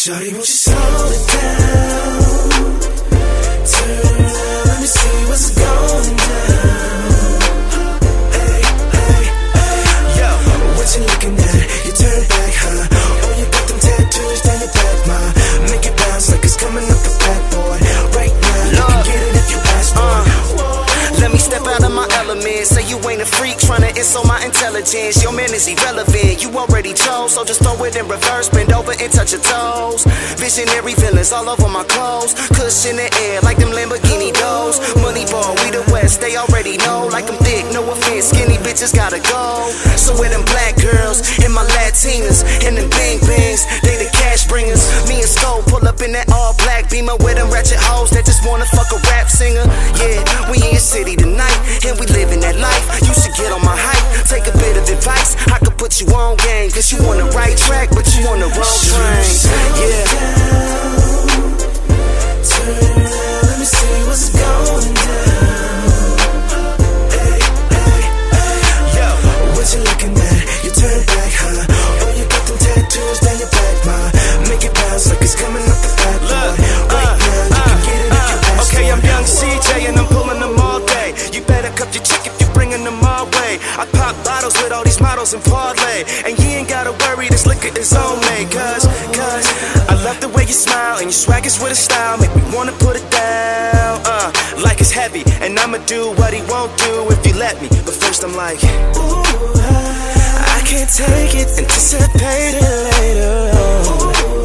Shawty, won't you slow it down? Turn around, let me see what's going down. Hey, hey, hey. Yo, what you looking at? You turn back, huh? Oh, you got them tattoos down your back, ma. Make it bounce like it's coming up the back, boy. Right now, you can get it if you ask for it. Let me step out of my element. Say you ain't a freak, tryna insult my intelligence. Your man is irrelevant, you already chose. So just throw it in reverse, bend over and touch your toes. Visionary villains all over my clothes. Cush in the air like them Lamborghini doors. Money ball, we the West, they already know. Like I'm thick, no offense, skinny bitches gotta go. So with them black girls, and my Latinas, and them bang bangs, they the cash bringers. Me and Skull pull up in that all black Beamer with them ratchet hoes that just wanna fuck a rap singer. Yeah, we in your city tonight, and we living that life. You should get on my hype, take a bit of advice. I could put you on game, cause you on the right track, but you on the wrong train. Yeah. Turn around, let me see what's going down. Hey, hey, hey. Yo, what you looking at? You turn back, huh? Oh, you got them tattoos down your back, ma. Make it bounce like it's coming up the back, boy. Right now, you can get it if you ask for it. Okay, I'm young CJ and I'm pulling them all day. You better cup your chick if you're bringing them my way. I pop bottles with all these models and parlay, and you ain't gotta worry, this liquor is on me. Cause I love the way you smile and your swag is with a style. Make me wanna put it down, like it's heavy. And I'ma do what he won't do if you let me. But first I'm like, ooh, I can't take it, anticipate it later on.